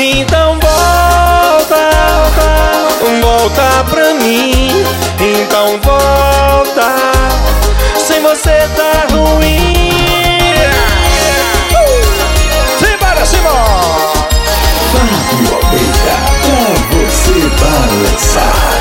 Então volta, volta pra mim. Então volta, sem você tá ruim. Simbora, simbora! Fábio Almeida, pra você balançar.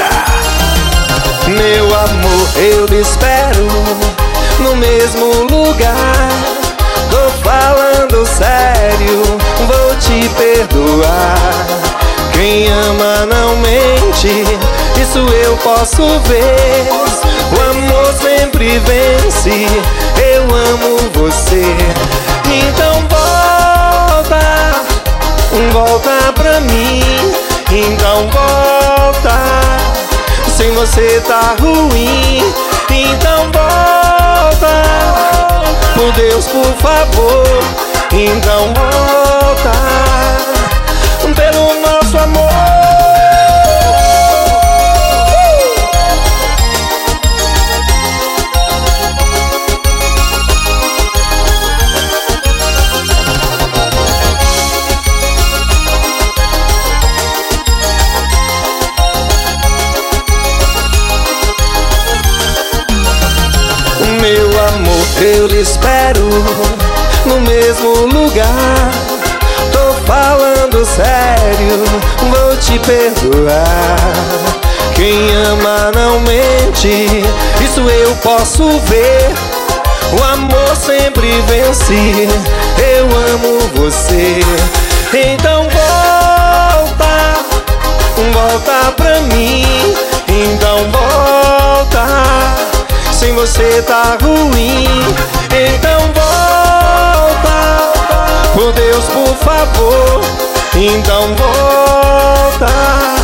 Meu amor, eu lhe espero no mesmo lugar. Tô falando sério, vou te perdoar. Quem ama não mente, isso eu posso ver. O amor sempre vence, eu amo você. Então volta, volta pra mim. Então volta, sem você tá ruim. Então volta, por Deus, por favor. Então volta, pelo nosso amor. Meu amor, eu lhe espero no mesmo lugar. Tô falando sério, vou te perdoar. Quem ama não mente, isso eu posso ver. O amor sempre vence, eu amo você. Então volta, volta pra mim. Então volta, sem você tá ruim. Então volta, por Deus, por favor. Então volta.